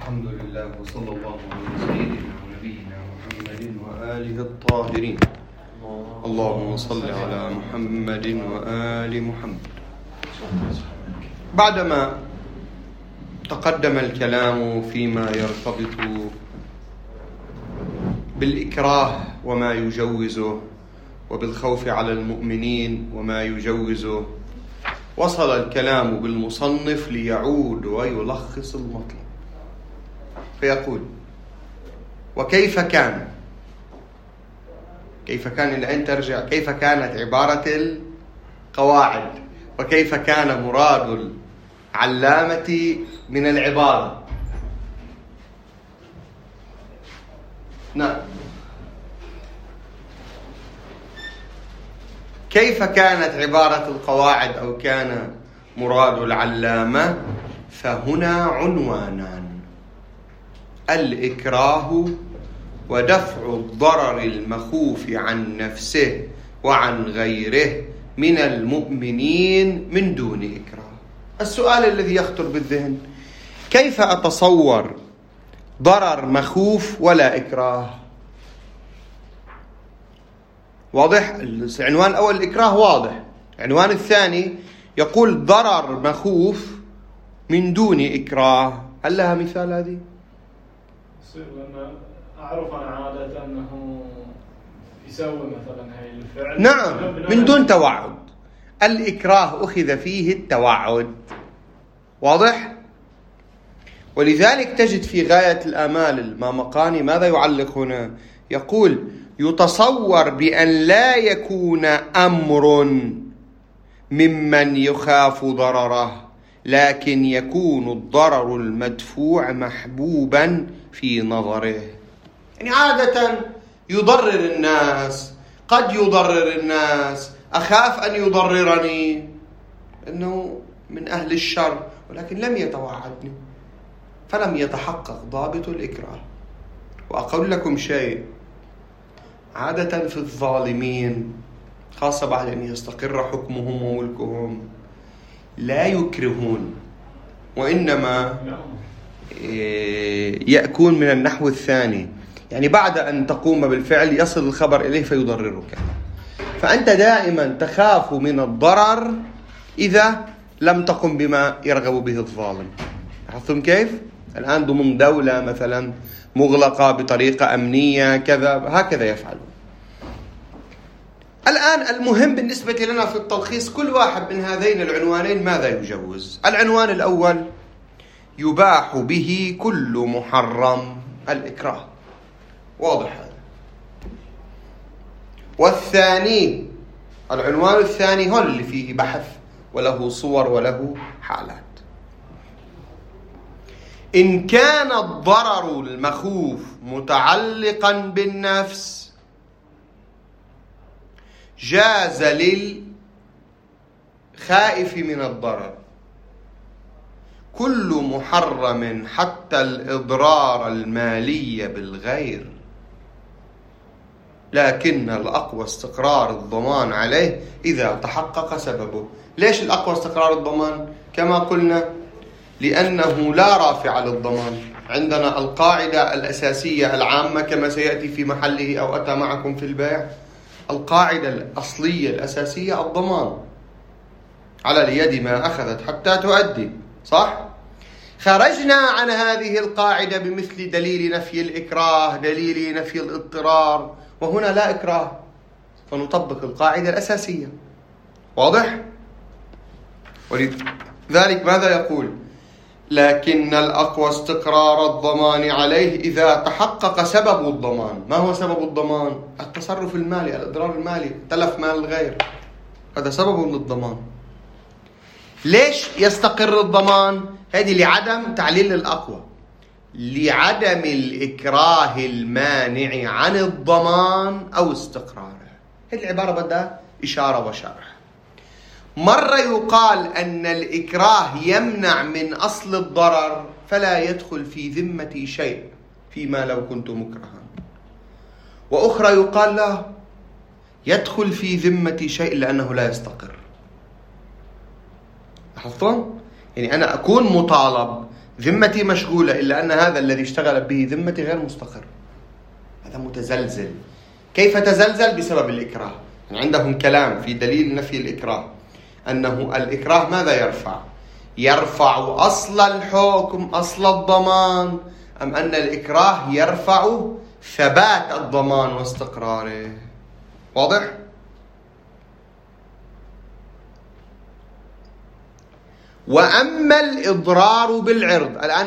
الحمد لله وصلى الله على سيدنا ونبينا محمد وآله الطاهرين. اللهم صل على محمد وآل محمد. بعدما تقدم الكلام فيما يرتبط بالإكراه وما يجوزه وبالخوف على المؤمنين وما يجوزه، وصل الكلام بالمصنف ليعود ويلخص المطلب فيقول: وكيف كان الآن ترجع كيف كانت عبارة القواعد وكيف كان مراد العلامة من العبارة. نعم، كيف كانت عبارة القواعد أو كان مراد العلامة؟ فهنا عنوانان: الإكراه ودفع الضرر المخوف عن نفسه وعن غيره من المؤمنين من دون إكراه. السؤال الذي يخطر بالذهن: كيف أتصور ضرر مخوف ولا إكراه؟ واضح؟ العنوان الأول الإكراه واضح، العنوان الثاني يقول ضرر مخوف من دون إكراه. هل لها مثال هذه؟ لأن أعرف أنا عادة أنه يسوي مثلا هاي الفعل نعم من دون توعد. الإكراه أخذ فيه التوعد، واضح؟ ولذلك تجد في غاية الآمال المامقاني ماذا يعلق هنا؟ يقول: يتصور بأن لا يكون أمر ممن يخاف ضرره، لكن يكون الضرر المدفوع محبوبا في نظره. يعني عادة يضرر الناس، قد يضرر الناس، أخاف أن يضررني إنه من أهل الشر، ولكن لم يتوعدني فلم يتحقق ضابط الإكراه. وأقول لكم شيء: عادة في الظالمين خاصة بعد أن يستقر حكمهم وملكهم لا يكرهون، وإنما يأكون من النحو الثاني، يعني بعد أن تقوم بالفعل يصل الخبر إليه فيضررك. فأنت دائما تخاف من الضرر إذا لم تقم بما يرغب به الظالم. لاحظتم كيف؟ الآن ضمن دولة مثلا مغلقة بطريقة أمنية كذا، هكذا يفعلون. الآن المهم بالنسبة لنا في التلخيص كل واحد من هذين العنوانين ماذا يجوز. العنوان الأول: يباح به كل محرم، الإكراه، واضح هذا. والثاني، العنوان الثاني هو اللي فيه بحث وله صور وله حالات: إن كان الضرر المخوف متعلقا بالنفس جاز للخائف من الضرر كل محرم حتى الإضرار المالي بالغير، لكن الأقوى استقرار الضمان عليه إذا تحقق سببه. ليش الأقوى استقرار الضمان؟ كما قلنا لأنه لا رافع للضمان. عندنا القاعدة الأساسية العامة كما سيأتي في محله أو أتى معكم في البيع، القاعدة الأصلية الأساسية الضمان، على اليد ما أخذت حتى تؤدي، صح؟ خرجنا عن هذه القاعدة بمثل دليل نفي الإكراه، دليل نفي الاضطرار، وهنا لا إكراه فنطبق القاعدة الأساسية، واضح؟ ولذلك ماذا يقول؟ لكن الأقوى استقرار الضمان عليه إذا تحقق سبب الضمان. ما هو سبب الضمان؟ التصرف المالي، الإضرار المالي، تلف مال الغير، هذا سبب للضمان. ليش يستقر الضمان؟ هذه لعدم تعليل الأقوى، لعدم الإكراه المانع عن الضمان أو استقراره. هذه العبارة بدها إشارة وشرح. مرة يقال أن الإكراه يمنع من أصل الضرر فلا يدخل في ذمتي شيء فيما لو كنت مكرها، وأخرى يقال لا، يدخل في ذمتي شيء لأنه لا يستقر. لاحظتم؟ يعني أنا أكون مطالب ذمتي مشغولة، إلا أن هذا الذي اشتغل به ذمتي غير مستقر، هذا متزلزل. كيف تزلزل؟ بسبب الإكراه. يعني عندهم كلام في دليل نفي الإكراه، أنه الإكراه ماذا يرفع؟ يرفع أصل الحكم، أصل الضمان، أم أن الإكراه يرفع ثبات الضمان واستقراره؟ واضح؟ وأما الإضرار بالعرض، الآن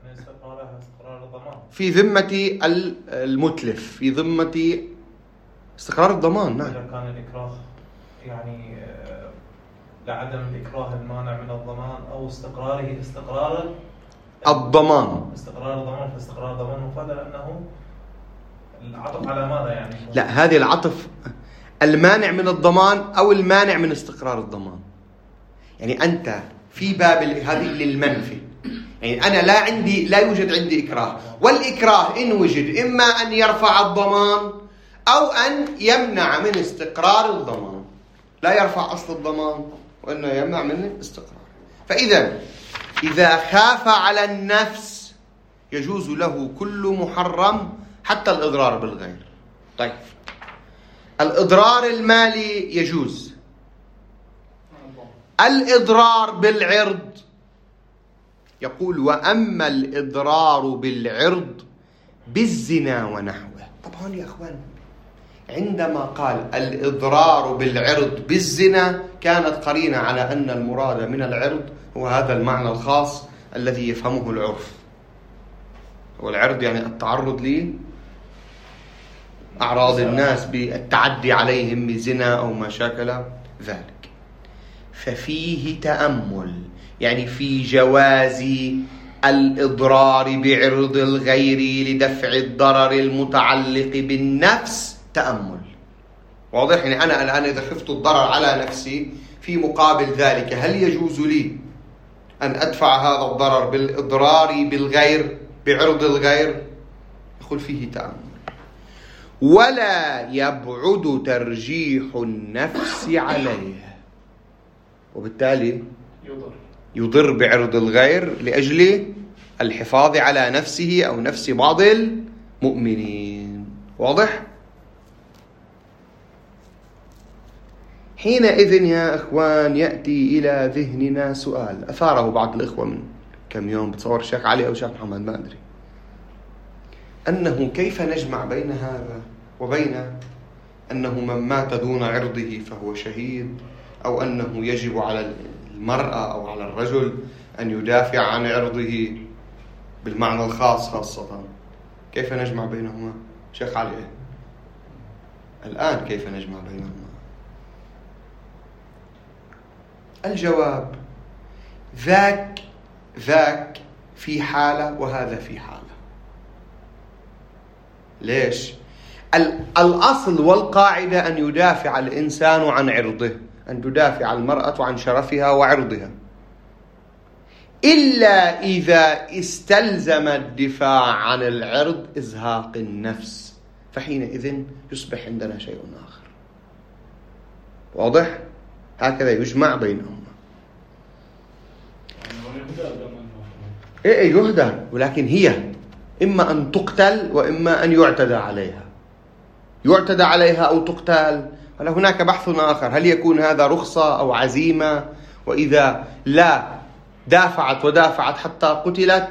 في ذمة المتلف، في ذمة استقرار الضمان. نعم. إذا كان الإكراه يعني لعدم الإكراه المانع من الضمان أو استقرار الضمان، فاستقرار الضمان مفاد، لأنه العطف على ماذا يعني؟ لا، هذه العطف المانع من الضمان أو المانع من استقرار الضمان. يعني أنت في باب هذه للمنفي، يعني أنا لا يوجد عندي إكراه، والإكراه إن وجد إما أن يرفع الضمان أو أن يمنع من استقرار الضمان. لا يرفع أصل الضمان وإنه يمنع من استقرار. فإذا إذا خاف على النفس يجوز له كل محرم حتى الإضرار بالغير. طيب، الإضرار المالي يجوز، الإضرار بالعرض يقول وأما الإضرار بالعرض بالزنا ونحوه. طبعا يا أخوان، عندما قال الإضرار بالعرض بالزنا كانت قرينة على أن المراد من العرض هو هذا المعنى الخاص الذي يفهمه العرف. والعرض يعني التعرض لأعراض الناس بالتعدي عليهم بزنا أو ما شاكل ذلك. ففيه تأمل، يعني في جواز الإضرار بعرض الغير لدفع الضرر المتعلق بالنفس تأمل. واضح؟ يعني أنا الآن إذا خفت الضرر على نفسي، في مقابل ذلك هل يجوز لي أن أدفع هذا الضرر بالإضرار بالغير بعرض الغير؟ يقول فيه تأمل. ولا يبعد ترجيح النفس عليه، وبالتالي يضر بعرض الغير لأجل الحفاظ على نفسه أو نفس بعض المؤمنين. واضح؟ حينئذ يا أخوان يأتي إلى ذهننا سؤال أثاره بعض الإخوة من كم يوم، بتصور الشيخ علي أو الشيخ محمد ما أدري، أنه كيف نجمع بين هذا وبين أنه من مات دون عرضه فهو شهيد، أو أنه يجب على المرأة أو على الرجل أن يدافع عن عرضه بالمعنى الخاص خاصة. كيف نجمع بينهما؟ شيخ علي الآن كيف نجمع بينهما؟ الجواب ذاك في حالة وهذا في حالة. ليش؟ الأصل والقاعدة أن يدافع الإنسان عن عرضه، أن تدافع المرأة عن شرفها وعرضها، إلا إذا استلزم الدفاع عن العرض إزهاق النفس، فحينئذ يصبح عندنا شيء آخر. واضح؟ هكذا يجمع بينهما. يهدى، ولكن هي إما أن تقتل وإما أن يعتدى عليها. يعتدى عليها أو تقتل، هل هناك بحث آخر، هل يكون هذا رخصة أو عزيمة؟ وإذا لا دافعت ودافعت حتى قتلت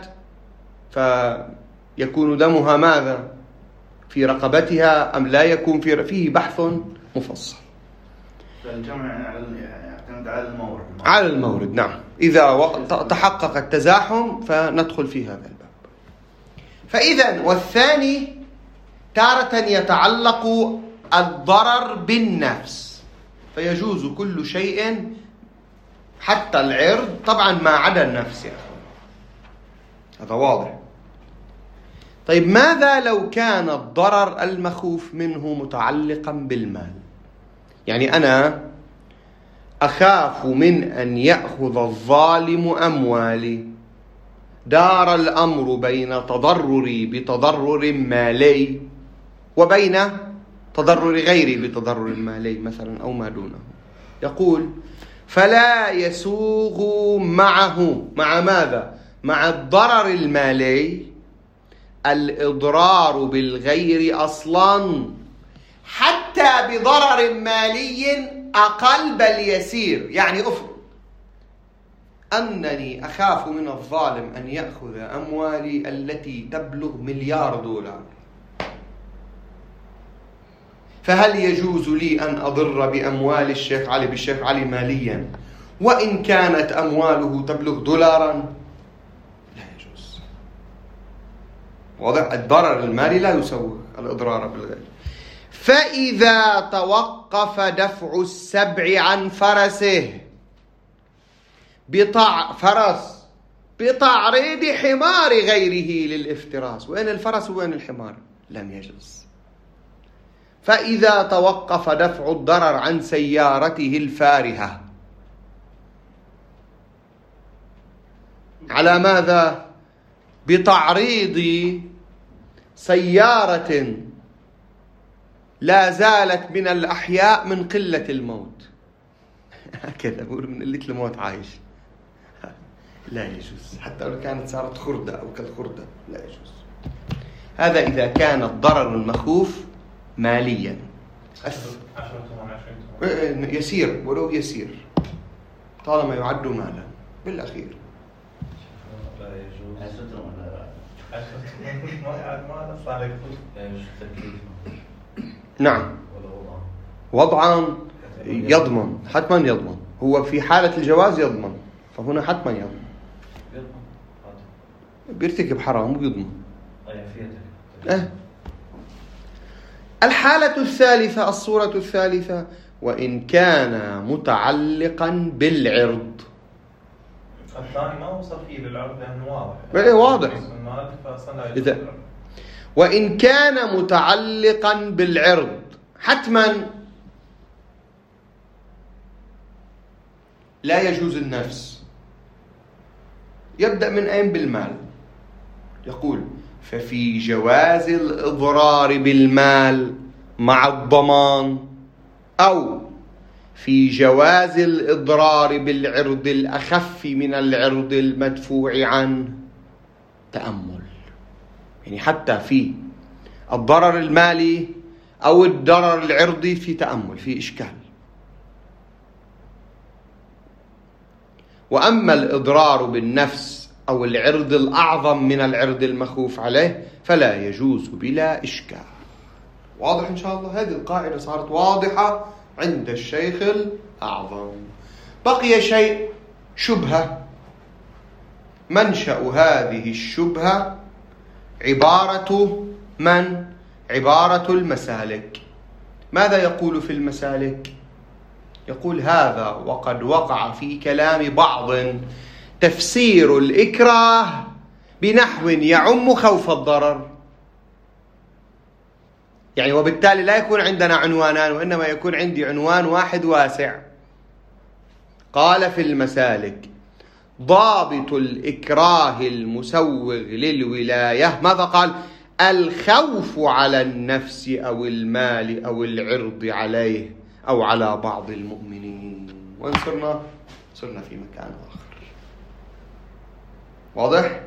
فيكون دمها ماذا؟ في رقبتها أم لا يكون فيه بحث مفصل. فالجمع يعتمد على المورد. على المورد، نعم. إذا تحقق التزاحم فندخل في هذا الباب. فإذا والثاني تارة يتعلق الضرر بالنفس، فيجوز كل شيء حتى العرض، طبعا ما عدا النفس يا أخوان، هذا واضح. طيب، ماذا لو كان الضرر المخوف منه متعلقا بالمال؟ يعني أنا أخاف من أن يأخذ الظالم أموالي، دار الأمر بين تضرري بتضرر مالي وبين تضرر غيري بتضرر مالي مثلا أو ما دونه. يقول فلا يسوغ معه، مع ماذا؟ مع الضرر المالي الإضرار بالغير أصلا حتى بضرر مالي أقل بل يسير. يعني أفرض أنني أخاف من الظالم أن يأخذ أموالي التي تبلغ $1,000,000، فهل يجوز لي أن أضر بأموال الشيخ علي بالشيخ علي ماليا وإن كانت أمواله تبلغ $1؟ لا يجوز. واضح؟ الضرر المالي لا يسوغ الإضرار بالغير. فإذا توقف دفع السبع عن فرسه بتعريض حمار غيره للافتراس، وين الفرس وين الحمار؟ لم يجوز. فإذا توقف دفع الضرر عن سيارته الفارهة على ماذا؟ بتعريض سيارة لا زالت من الأحياء من قلة الموت، هكذا بقول من قلة الموت عايش، لا يجوز حتى لو كانت صارت خردة أو كالخردة، لا يجوز. هذا إذا كان الضرر المخوف ماليا يسير، ولو يسير طالما يعد مالا بالأخير. لا يجوز. نعم، وضعا يضمن، حتما يضمن. هو في حالة الجواز يضمن، فهنا حتما يضمن. بيرتكب حرام ويضمن. الحالة الثالثة، الصورة الثالثة، وإن كان متعلقا بالعرض. الثاني ما وصل فيه للعرض لأنه واضح. واضح. إذا وإن كان متعلقا بالعرض حتما لا يجوز النفس. يبدأ من أين؟ بالمال. يقول ففي جواز الإضرار بالمال مع الضمان، أو في جواز الإضرار بالعرض الأخف من العرض المدفوع عنه تأمل. يعني حتى في الضرر المالي أو الضرر العرضي في تأمل، في إشكال. وأما الإضرار بالنفس أو العرض الأعظم من العرض المخوف عليه فلا يجوز بلا إشكال. واضح إن شاء الله؟ هذه القاعدة صارت واضحة عند الشيخ الأعظم. بقي شيء، شبهة. منشأ هذه الشبهة عبارة من؟ عبارة المسالك. ماذا يقول في المسالك؟ يقول هذا وقد وقع في كلام بعض تفسير الإكراه بنحو يعم خوف الضرر. يعني وبالتالي لا يكون عندنا عنوانان، وإنما يكون عندي عنوان واحد واسع. قال في المسالك ضابط الإكراه المسوغ للولاية، ماذا قال؟ الخوف على النفس أو المال أو العرض عليه أو على بعض المؤمنين. وإن صرنا في مكان آخر. واضح؟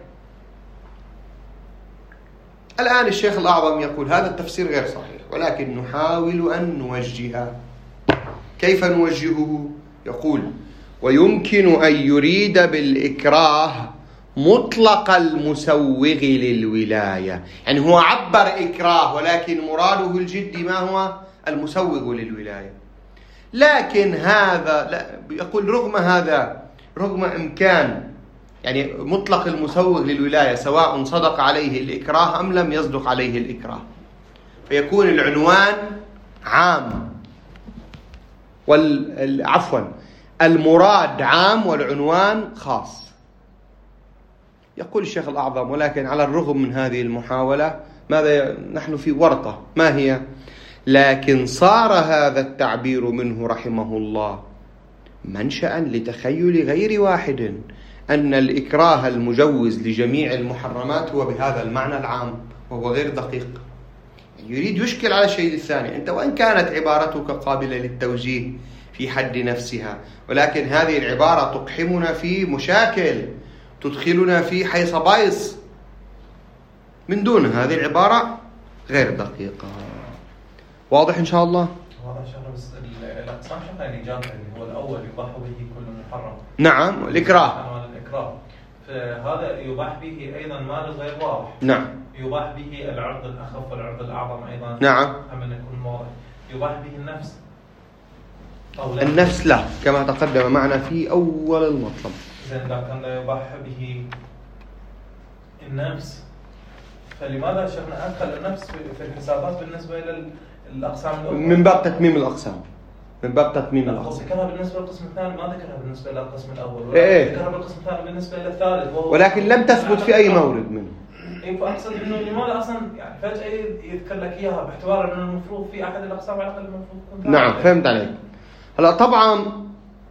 الآن الشيخ الأعظم يقول هذا التفسير غير صحيح، ولكن نحاول أن نوجهه. كيف نوجهه؟ يقول ويمكن أن يريد بالإكراه مطلق المسوغ للولاية. يعني هو عبر إكراه، ولكن مراده الجدي ما هو؟ المسوغ للولاية. لكن هذا لا، يقول رغم هذا، رغم إمكان يعني مطلق المسوغ للولاية سواء صدق عليه الإكراه أم لم يصدق عليه الإكراه، فيكون العنوان عام المراد عام والعنوان خاص. يقول الشيخ الأعظم ولكن على الرغم من هذه المحاولة ماذا؟ نحن في ورطة. ما هي؟ لكن صار هذا التعبير منه رحمه الله منشأ لتخيل غير واحد أن الإكراه المجوز لجميع المحرمات هو بهذا المعنى العام، وهو غير دقيق. يريد يشكل على الشيء الثاني. أنت وإن كانت عبارتك قابلة للتوجيه في حد نفسها، ولكن هذه العبارة تقحمنا في مشاكل، تدخلنا في حيث بايص من دون هذه العبارة غير دقيقة. واضح إن شاء الله؟ واضح شغله. بس الأقسام شغله يعني جامعة اللي هو الأول يباح به كل محرم. نعم الإكراه. الإكراه فهذا يباح به أيضا مال غير واضح. نعم. يباح به العرض الأخف والعرض الأعظم أيضا. نعم. هم أن يكون واضح. يباح به النفس. النفس لا، كما تقدم معنا في أول المطلب. إذا إذا كان لا يباح به النفس فلماذا شيخنا أدخل النفس في الحسابات بالنسبة إلى الأقسام الأخرى؟ من باب تتميم الأقسام. من باب تتميم الأقسام. ذكرها بالنسبة للقسم الثاني، ما ذكرها بالنسبة للقسم الأول. إيه. ذكرها بالقسم الثاني بالنسبة للثالث. ولكن لم تثبت في أي مورد منه. إيه فأقصد إنه لماذا أصلا يعني فجأة يذكر لك إياها باعتبار إنه المفروض في أحد الأقسام على الأقل المفروض. نعم فهمت عليك. هلا طبعا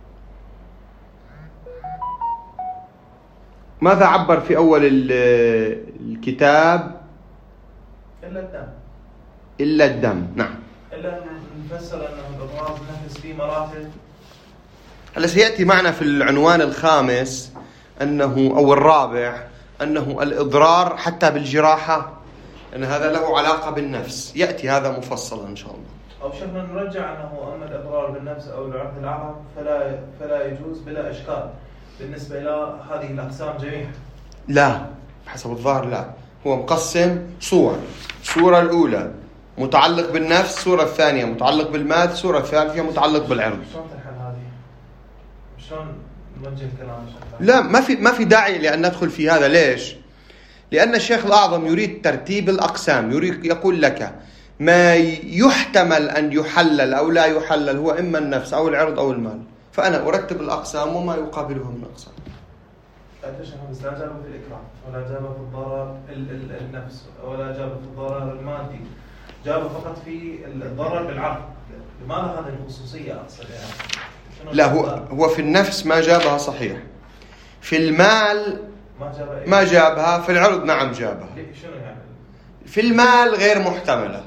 ماذا عبر في أول الكتاب؟ إلا الدم. إلا الدم. نعم. إلا نفسر أنه الإضرار نفس في مراتب. هلا سيأتي معنا في العنوان الخامس أنه أو الرابع أنه الإضرار حتى بالجراحة أن هذا له علاقة بالنفس. يأتي هذا مفصلا إن شاء الله. أو شفنا نرجع أنه أما الإضرار بالنفس أو العرض الأعظم فلا يجوز بلا إشكال بالنسبة إلى هذه الأقسام جميعا. لا حسب الظاهر لا، هو مقسم صور. الصورة الأولى متعلق بالنفس، الصورة الثانية متعلق بالمال، الصورة الثالثة متعلق بالعرض. شلون تحل هذه؟ شلون نوجه الكلام؟ لا ما في داعي لأن ندخل في هذا. ليش؟ لأن الشيخ الأعظم يريد ترتيب الأقسام، يريد يقول لك ما يحتمل أن يحلل أو لا يحلل هو إما النفس أو العرض أو المال، فأنا أرتب الأقسام وما يقابله من أقسام. بس لا جاب في الإكراه ولا جاب في الضرر النفس ولا جاب في الضرر المادي، جاب فقط في الضرر بالعقل. لماذا هذه الخصوصية أقصد يعني؟ لا هو في النفس ما جابها صحيح، في المال ما جابها، في العرض نعم جابها. شنو يعني؟ في المال غير محتملة،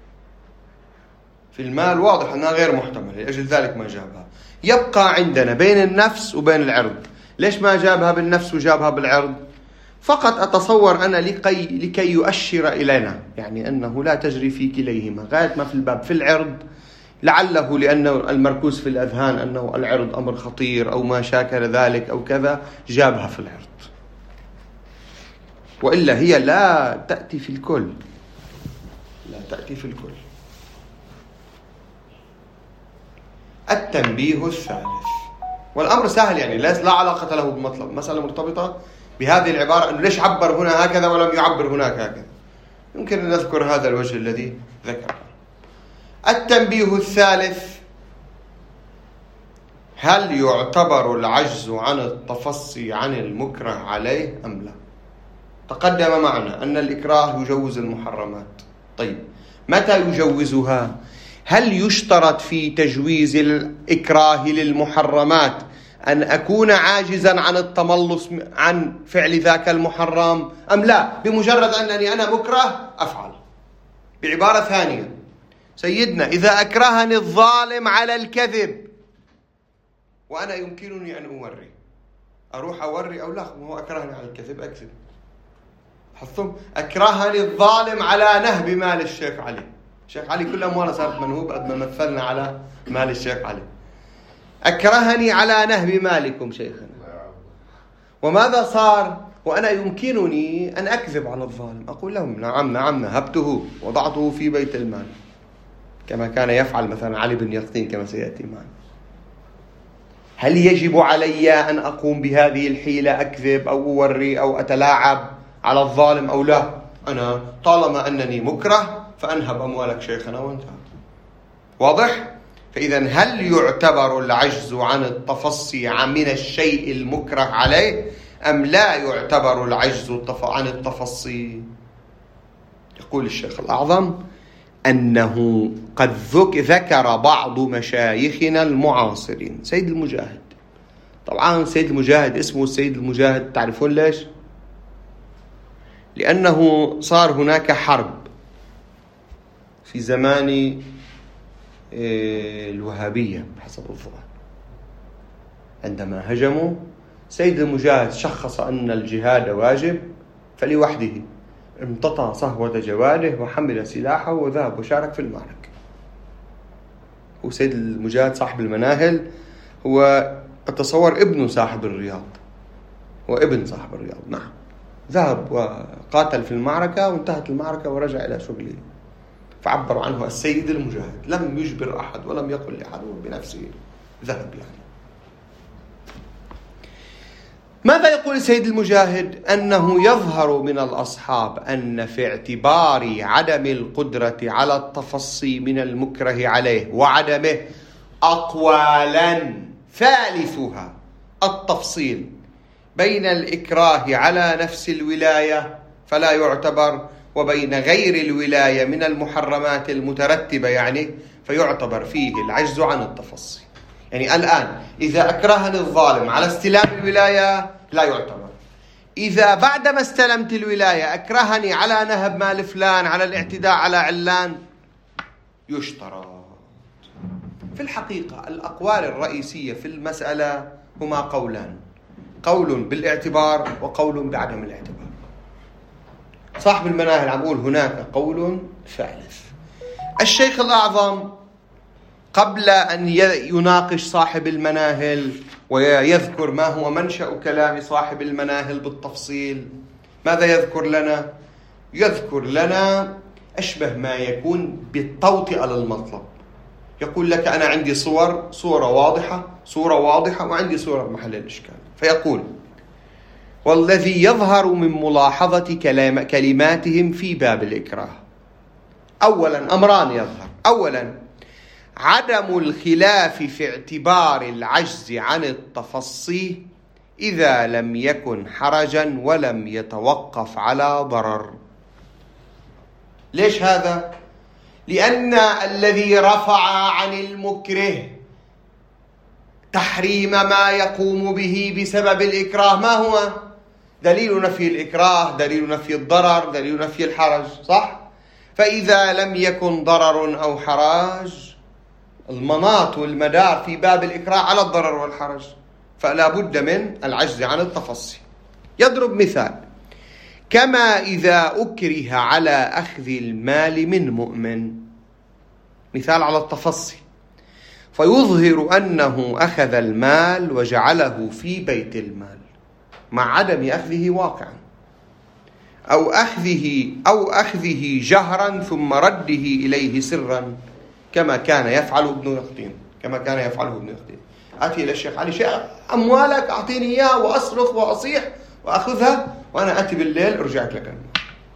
في المال واضح أنها غير محتملة، لأجل ذلك ما جابها. يبقى عندنا بين النفس وبين العرض. ليش ما جابها بالنفس وجابها بالعرض؟ فقط أتصور أنا لكي يؤشر إلينا يعني أنه لا تجري في كليهما غاية ما في الباب. في العرض لعله لأنه المركوز في الأذهان أنه العرض أمر خطير أو ما شاكل ذلك أو كذا، جابها في العرض، وإلا هي لا تأتي في الكل، لا تأتي في الكل. التنبيه الثالث، والأمر سهل يعني لا علاقة له بمطلب، مسألة مرتبطة بهذه العبارة أنه ليش عبر هنا هكذا ولم يعبر هناك هكذا. يمكن أن نذكر هذا الوجه الذي ذكر. التنبيه الثالث: هل يعتبر العجز عن التفصي عن المكره عليه أم لا؟ تقدم معنا أن الإكراه يجوز المحرمات. طيب متى يجوزها؟ هل يشترط في تجويز الإكراه للمحرمات أن أكون عاجزا عن التملص عن فعل ذاك المحرم أم لا؟ بمجرد أنني أنا مكره أفعل. بعبارة ثانية، سيدنا إذا أكرهني الظالم على الكذب وأنا يمكنني أن أروح أوري أو لا، هو أكرهني على الكذب أكذب. حطم أكرهني الظالم على نهب مال الشيخ علي. الشيخ علي كل أمواله صارت منهوب قد ما مثلنا على مال الشيخ علي. أكرهني على نهب مالكم شيخنا، وماذا صار؟ وأنا يمكنني أن أكذب على الظالم، أقول لهم نعم نهبته وضعته في بيت المال، كما كان يفعل مثلا علي بن يقطين كما سيأتي معنا. هل يجب علي أن أقوم بهذه الحيلة، أكذب أو أوري أو أتلاعب على الظالم أو لا؟ أنا طالما أنني مكره فأنهب أموالك شيخنا وانتهى. واضح؟ فإذا هل يعتبر العجز عن التفصي من الشيء المكره عليه أم لا يعتبر العجز عن التفصي؟ يقول الشيخ الأعظم أنه قد ذكر بعض مشايخنا المعاصرين. سيد المجاهد، طبعا سيد المجاهد اسمه سيد المجاهد، تعرفون ليش؟ لأنه صار هناك حرب في زمان الوهابية بحسب الظاهر، عندما هجموا سيد المجاهد شخص أن الجهاد واجب فلوحده امتطى صهوة جواده وحمل سلاحه وذهب وشارك في المعركة. هو سيد المجاهد صاحب المناهل، هو أتصور ابن صاحب الرياض، هو ابن صاحب الرياض، نعم. ذهب وقاتل في المعركة وانتهت المعركة ورجع إلى شغله، فعبروا عنه السيد المجاهد، لم يجبر أحد ولم يقل لأحد، بنفسه ذهب يعني. ماذا يقول السيد المجاهد؟ أنه يظهر من الأصحاب أن في اعتبار عدم القدرة على التفصي من المكره عليه وعدمه أقوالا، ثالثها التفصيل بين الإكراه على نفس الولاية فلا يعتبر، وبين غير الولاية من المحرمات المترتبة يعني فيعتبر فيه العجز عن التفصي. يعني الآن إذا أكرهني الظالم على استلام الولاية لا يعتبر، إذا بعدما استلمت الولاية أكرهني على نهب مال فلان، على الاعتداء على علان، يشترط. في الحقيقة الأقوال الرئيسية في المسألة هما قولان، قول بالاعتبار وقول بعدم الاعتبار. صاحب المناهل عم يقول هناك قول ثالث. الشيخ الأعظم قبل أن يناقش صاحب المناهل ويذكر ما هو منشأ كلام صاحب المناهل بالتفصيل، ماذا يذكر لنا؟ يذكر لنا أشبه ما يكون بالتوطئة للمطلب. يقول لك أنا عندي صورة واضحة وعندي صورة بمحل الإشكال. فيقول: والذي يظهر من ملاحظة كلماتهم في باب الإكراه أولا أمران يظهر. أولا عدم الخلاف في اعتبار العجز عن التفصي إذا لم يكن حرجا ولم يتوقف على ضرر. ليش هذا؟ لأن الذي رفع عن المكره تحريم ما يقوم به بسبب الإكراه ما هو؟ دليل نفي الإكراه، دليل نفي الضرر، دليل نفي الحرج، صح؟ فإذا لم يكن ضرر أو حرج، المناط والمدار في باب الإكراه على الضرر والحرج، فلا بد من العجز عن التفصي. يضرب مثال: كما إذا أكره على أخذ المال من مؤمن، مثال على التفصي، فيظهر أنه أخذ المال وجعله في بيت المال مع عدم أخذه واقعا، أو أخذه جهرا ثم رده إليه سرا كما كان يفعله ابن يقطين. أتي إلى الشيخ علي: شيخ أموالك أعطيني إياه وأصرخ وأصيح وأخذها، وأنا أتي بالليل أرجعك لك المال.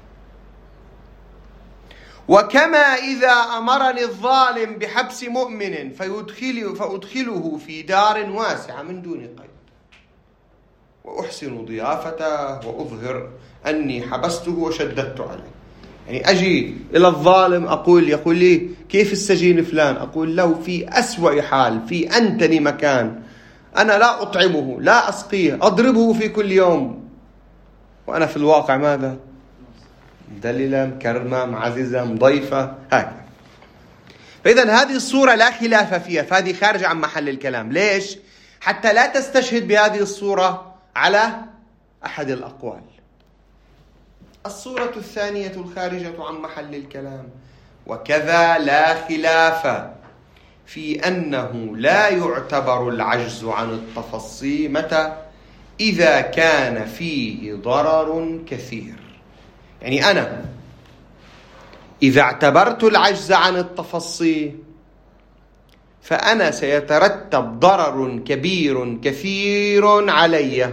وكما إذا أمرني الظالم بحبس مؤمن فأدخله في دار واسعة من دون قيد وأحسن ضيافته وأظهر أني حبسته وشددت عليه. يعني أجي إلى الظالم يقول لي: كيف السجين فلان؟ أقول له: في أسوأ حال، في أنتن مكان، أنا لا أطعمه، لا أسقيه، أضربه في كل يوم، وأنا في الواقع ماذا؟ مدللة، مكرمة، معززة، مضيفة، هكذا. فإذا هذه الصورة لا خلاف فيها، فهذه خارجة عن محل الكلام. ليش؟ حتى لا تستشهد بهذه الصورة على أحد الأقوال. الصورة الثانية الخارجة عن محل الكلام: وكذا لا خلاف في أنه لا يعتبر العجز عن التفصي متى؟ إذا كان فيه ضرر كثير. يعني أنا إذا اعتبرت العجز عن التفصي فأنا سيترتب ضرر كبير كثير علي.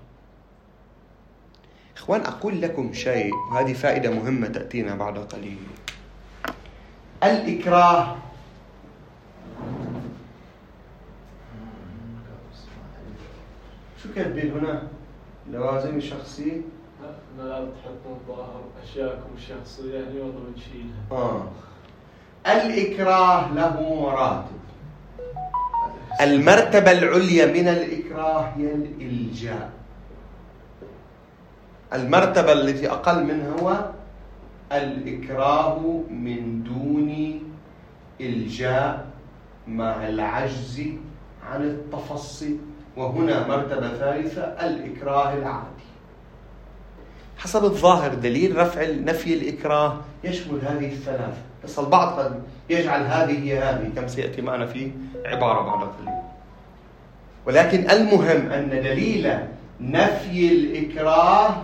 إخوان، أقول لكم شيء، وهذه فائدة مهمة تأتينا بعد قليل. الإكراه شو كاتبين هنا؟ لوازم الشخصية؟ لا تحطون ظاهر أشياءكم الشخصية اليوم ونشيلها. الإكراه له مراتب. المرتبة العليا من الإكراه هي الإلجاء. المرتبة التي أقل منها هو الإكراه من دون إلجاء مع العجز عن التفصي وهنا مرتبة ثالثة الإكراه العادي. حسب الظاهر دليل رفع نفي الإكراه يشمل هذه الثلاثة، بس البعض قد يجعل هذه هي هذه كما سيأتي معنا في عبارة بعد قليل. ولكن المهم أن دليل نفي الإكراه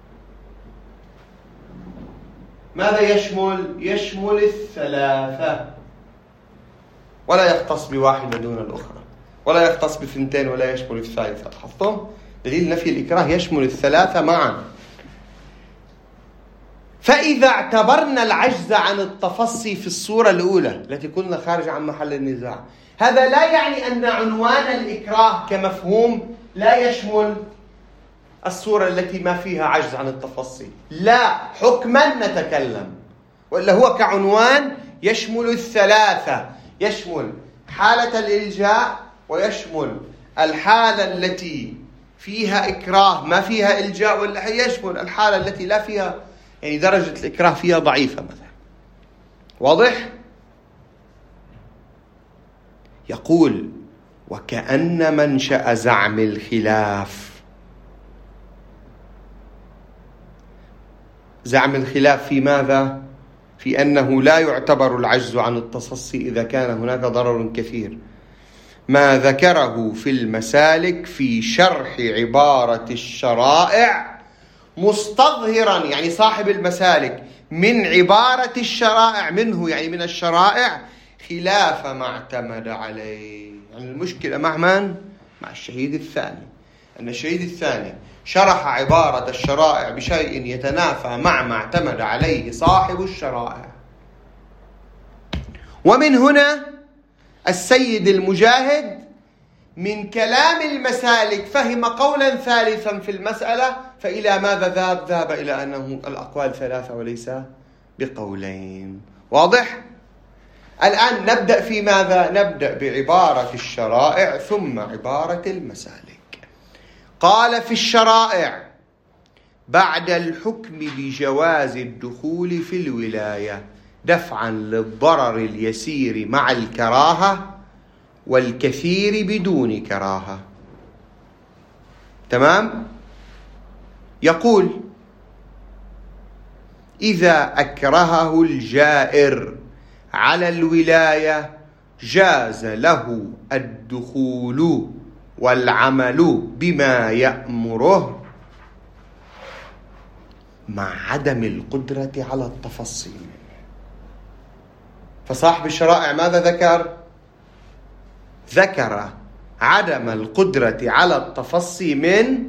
ماذا يشمل؟ يشمل الثلاثة، ولا يختص بواحدة دون الأخرى، ولا يختص بثنتين ولا يشمل الثالثة. لاحظتم؟ دليل نفي الإكراه يشمل الثلاثة معا. فإذا اعتبرنا العجز عن التفصي في الصورة الأولى التي قلنا خارج عن محل النزاع، هذا لا يعني أن عنوان الإكراه كمفهوم لا يشمل الصورة التي ما فيها عجز عن التفصي، لا، حكما نتكلم، وإلا هو كعنوان يشمل الثلاثة، يشمل حالة الإلجاء، ويشمل الحالة التي فيها إكراه ما فيها إلجاء، ولا يشمل الحالة التي لا فيها، يعني درجة الإكراه فيها ضعيفة مثلا. واضح؟ يقول: وكأن منشأ زعم الخلاف، زعم الخلاف في ماذا؟ في أنه لا يعتبر العجز عن التصصي إذا كان هناك ضرر كثير، ما ذكره في المسالك في شرح عبارة الشرائع مستظهرا، يعني صاحب المسالك من عبارة الشرائع، منه يعني من الشرائع، خلاف ما اعتمد عليه. يعني المشكلة مع من؟ مع الشهيد الثاني، أن الشهيد الثاني شرح عبارة الشرائع بشيء يتنافى مع ما اعتمد عليه صاحب الشرائع. ومن هنا السيد المجاهد من كلام المسالك فهم قولا ثالثا في المسألة، فإلى ماذا ذهب؟ ذهب إلى أنه الأقوال ثلاثة وليس بقولين. واضح؟ الآن نبدأ في ماذا؟ نبدأ بعبارة الشرائع ثم عبارة المسالك. قال في الشرائع: بعد الحكم بجواز الدخول في الولاية دفعا للضرر اليسير مع الكراهة والكثير بدون كراهة. تمام؟ يقول: إذا أكرهه الجائر على الولاية جاز له الدخول والعمل بما يأمره مع عدم القدرة على التفصي. فصاحب الشرائع ماذا ذكر؟ ذكر عدم القدرة على التفصي من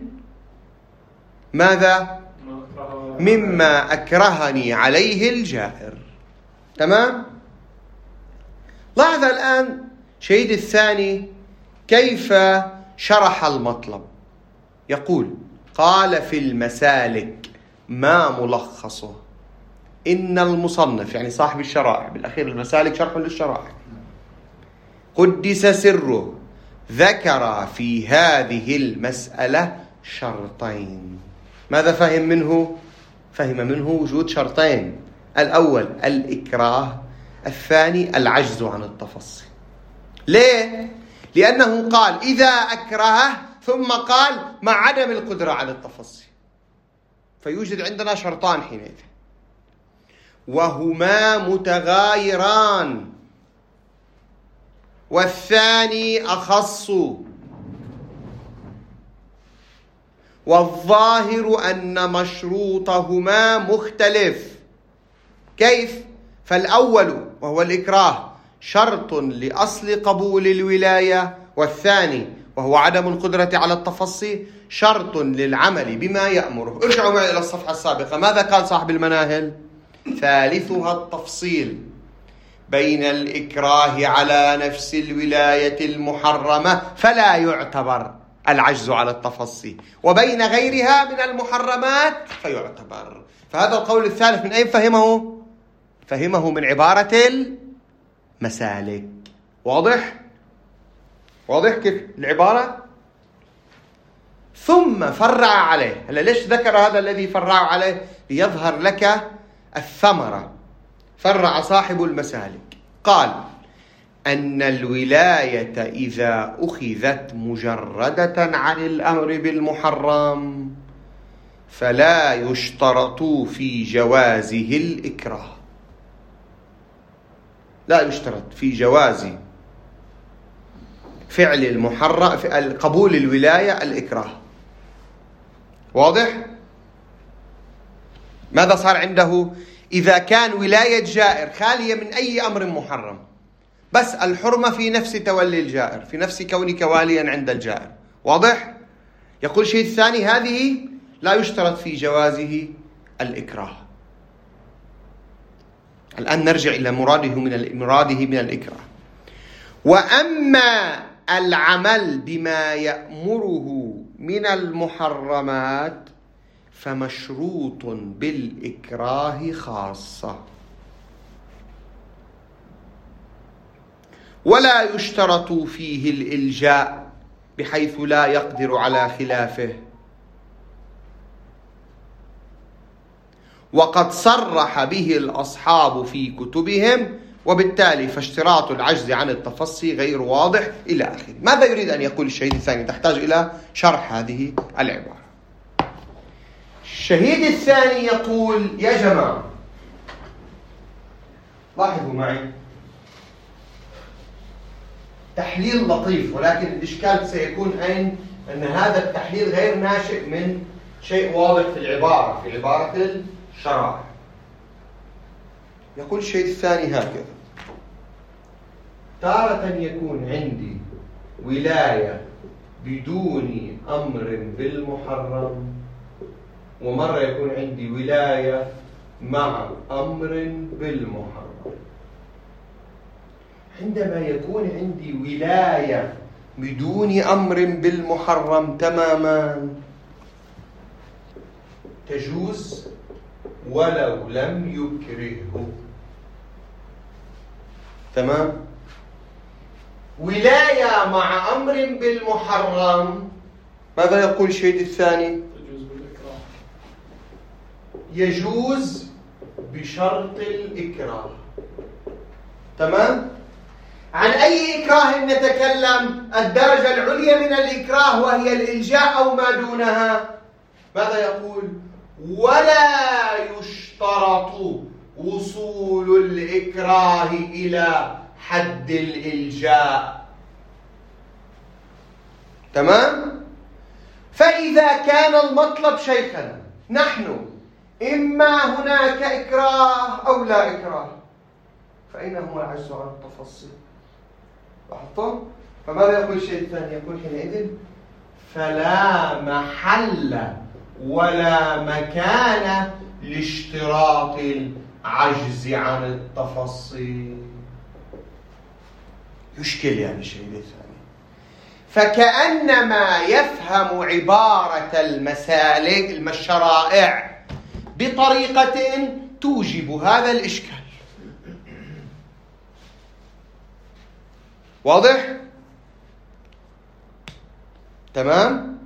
ماذا؟ مما أكرهني عليه الجائر. تمام؟ لاحظ الآن شهيد الثاني كيف شرح المطلب. يقول: قال في المسالك ما ملخصه إن المصنف، يعني صاحب الشرائع، بالأخير المسالك شرح للشرائع، قدس سره، ذكر في هذه المسألة شرطين. ماذا فهم منه؟ فهم منه وجود شرطين: الأول الإكراه، الثاني العجز عن التفصي. ليه؟ لأنه قال إذا أكرهه ثم قال مع عدم القدرة على التفصي، فيوجد عندنا شرطان حينئذ، وهما متغايران، والثاني أخص، والظاهر أن مشروطهما مختلف. كيف؟ فالأول وهو الإكراه شرط لأصل قبول الولاية، والثاني وهو عدم القدرة على التفصي شرط للعمل بما يأمره. ارجعوا معي إلى الصفحة السابقة، ماذا قال صاحب المناهل؟ ثالثها التفصيل بين الإكراه على نفس الولاية المحرمة فلا يعتبر العجز على التفصي، وبين غيرها من المحرمات فيعتبر. فهذا القول الثالث من أين فهمه؟ فهمه من عبارة المسالك. واضح؟ واضح كيف العبارة؟ ثم فرع عليه. هلا ليش ذكر هذا الذي فرع عليه؟ ليظهر لك الثمرة. فرع صاحب المسالك قال: أن الولاية إذا أخذت مجردة عن الأمر بالمحرم فلا يشترط في جوازه الإكراه. لا يشترط في جواز فعل المحرم قبول الولاية الإكراه. واضح؟ ماذا صار عنده؟ إذا كان ولاية جائر خالية من أي أمر محرم، بس الحرمة في نفس تولي الجائر، في نفس كونك واليا عند الجائر. واضح؟ يقول الشيء الثاني هذه لا يشترط في جوازه الإكراه. الآن نرجع إلى مراده من الإكراه. وأما العمل بما يأمره من المحرمات فمشروط بالإكراه خاصة، ولا يشترط فيه الإلجاء بحيث لا يقدر على خلافه. وقد صرح به الأصحاب في كتبهم، وبالتالي فاشتراط العجز عن التفصي غير واضح إلى آخره. ماذا يريد أن يقول الشهيد الثاني؟ تحتاج إلى شرح هذه العبارة. الشهيد الثاني يقول: يا جماعة لاحظوا معي تحليل لطيف، ولكن الإشكال سيكون أن هذا التحليل غير ناشئ من شيء واضح في العبارة، في عبارة الشرائع. يقول الشيء الثاني هكذا: تارة يكون عندي ولاية بدون أمر بالمحرم، ومرة يكون عندي ولاية مع أمر بالمحرم. عندما يكون عندي ولاية بدون أمر بالمحرم تماما تجوز ولو لم يكرهه. تمام؟ ولاية مع أمر بالمحرم ماذا يقول الشيء الثاني؟ يجوز بشرط الإكراه. تمام؟ عن أي إكراه نتكلم؟ الدرجة العليا من الإكراه وهي الإلجاء أو ما دونها. ماذا يقول؟ ولا يشترط وصول الإكراه إلى حد الإلجاء. تمام؟ فإذا كان المطلب شيخنا نحن إما هناك إكراه أو لا إكراه، فأين هو العجز عن التفصيل؟ لاحظتم؟ فماذا يقول الشيء الثاني؟ يقول حينئذ فلا محل ولا مكان لاشتراط العجز عن التفصيل. يشكل يعني الشيء الثاني. فكأنما يفهم عبارة المسالك الشرائع بطريقة توجب هذا الإشكال. واضح؟ تمام؟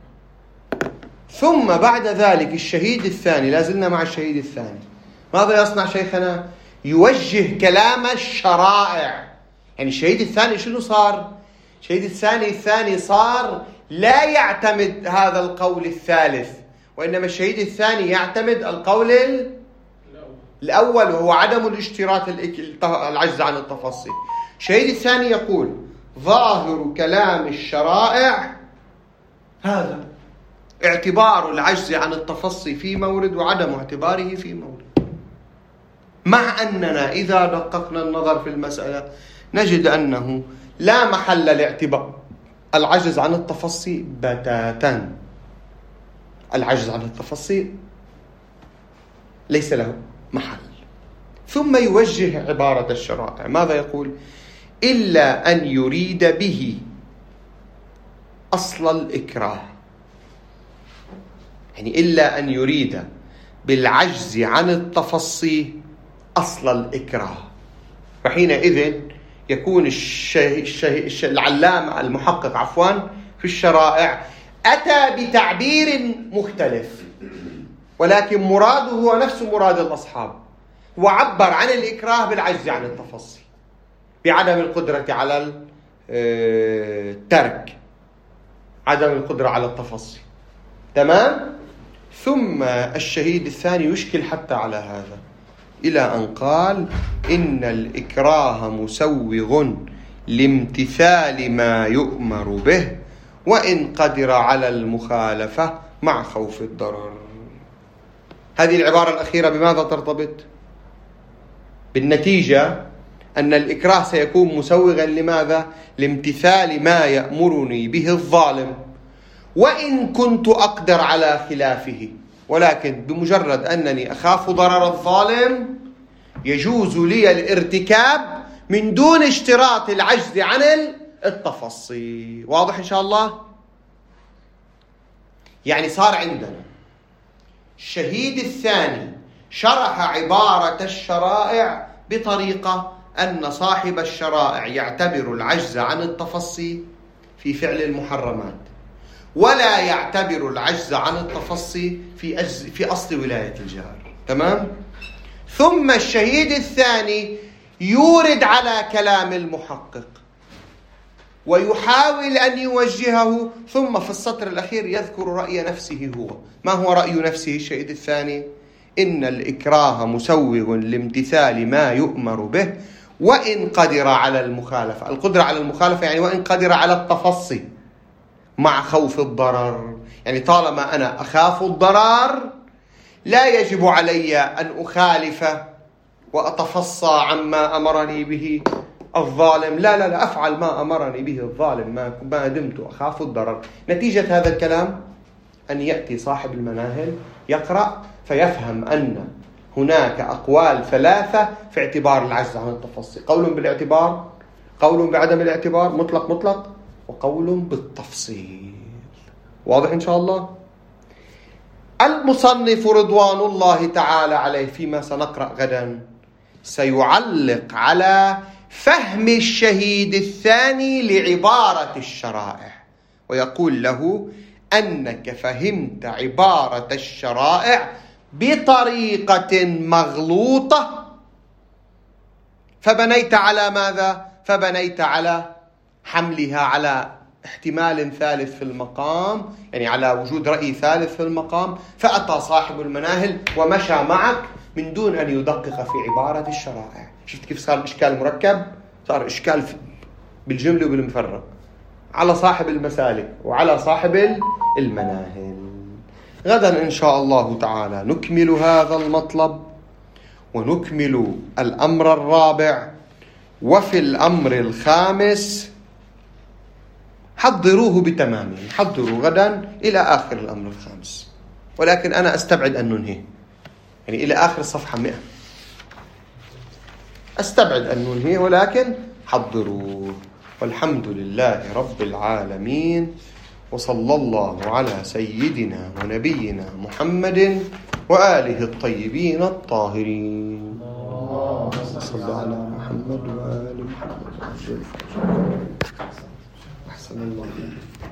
ثم بعد ذلك الشهيد الثاني، لازلنا مع الشهيد الثاني، ماذا يصنع شيخنا؟ يوجه كلام الشرائع. يعني الشهيد الثاني شنو صار؟ الشهيد الثاني صار لا يعتمد هذا القول الثالث، وإنما الشهيد الثاني يعتمد القول الأول، وهو عدم الاشتراط العجز عن التفصيل. الشهيد الثاني يقول ظاهر كلام الشرائع هذا اعتبار العجز عن التفصي في مورد وعدم اعتباره في مورد، مع أننا إذا دققنا النظر في المسألة نجد أنه لا محل لاعتبار العجز عن التفصي بتاتا. العجز عن التفصي ليس له محل. ثم يوجه عبارة الشرائع، ماذا يقول؟ إلا أن يريد به أصل الإكراه. يعني إلا أن يريد بالعجز عن التفصي أصل الإكراه، فحينئذ يكون العلامة المحقق في الشرائع أتى بتعبير مختلف، ولكن مراده هو نفس مراد الأصحاب، وعبر عن الإكراه بالعجز عن التفصي. بعدم القدرة على الترك، عدم القدرة على التفصي. تمام؟ ثم الشهيد الثاني يشكل حتى على هذا إلى أن قال إن الإكراه مسوغ لامتثال ما يؤمر به وإن قدر على المخالفة مع خوف الضرر. هذه العبارة الأخيرة بماذا ترتبط؟ بالنتيجة أن الإكراه سيكون مسوغا لماذا؟ لامتثال ما يأمرني به الظالم وإن كنت أقدر على خلافه، ولكن بمجرد أنني أخاف ضرر الظالم يجوز لي الارتكاب من دون اشتراط العجز عن التفصي. واضح إن شاء الله؟ يعني صار عندنا الشهيد الثاني شرح عبارة الشرائع بطريقة أن صاحب الشرائع يعتبر العجز عن التفصي في فعل المحرمات، ولا يعتبر العجز عن التفصي في أصل ولاية الجار. تمام؟ ثم الشهيد الثاني يورد على كلام المحقق ويحاول أن يوجهه، ثم في السطر الأخير يذكر رأي نفسه هو. ما هو رأي نفسه الشهيد الثاني؟ إن الإكراه مسوغ لامتثال ما يؤمر به وإن قدر على المخالفة. القدرة على المخالفة يعني وإن قدر على التفصي مع خوف الضرر. يعني طالما أنا أخاف الضرر لا يجب علي أن أخالف وأتفصى عما أمرني به الظالم. لا أفعل ما أمرني به الظالم ما دمت أخاف الضرر. نتيجة هذا الكلام أن يأتي صاحب المناهل يقرأ فيفهم أن هناك أقوال ثلاثة في اعتبار العجز عن التفصي: قول بالاعتبار، قول بعدم الاعتبار مطلق، وقول بالتفصيل. واضح إن شاء الله؟ المصنف رضوان الله تعالى عليه فيما سنقرأ غدا سيعلق على فهم الشهيد الثاني لعبارة الشرائع، ويقول له أنك فهمت عبارة الشرائع بطريقة مغلوطة، فبنيت على ماذا؟ فبنيت على حملها على احتمال ثالث في المقام، يعني على وجود رأي ثالث في المقام، فأتى صاحب المناهل ومشى معك من دون أن يدقق في عبارة الشرائع. شفت كيف صار الإشكال مركب؟ صار إشكال بالجملة وبالمفرق على صاحب المسالك وعلى صاحب المناهل. غدا إن شاء الله تعالى نكمل هذا المطلب ونكمل الأمر الرابع. وفي الأمر الخامس حضروه بتمامه، حضروا غدا إلى آخر الأمر الخامس، ولكن أنا أستبعد أن ننهي، يعني إلى آخر الصفحة 100 أستبعد أن ننهي، ولكن حضروه. والحمد لله رب العالمين، وصلى الله على سيدنا ونبينا محمد وآله الطيبين الطاهرين. صلى على محمد وآل محمد. أحسن الله.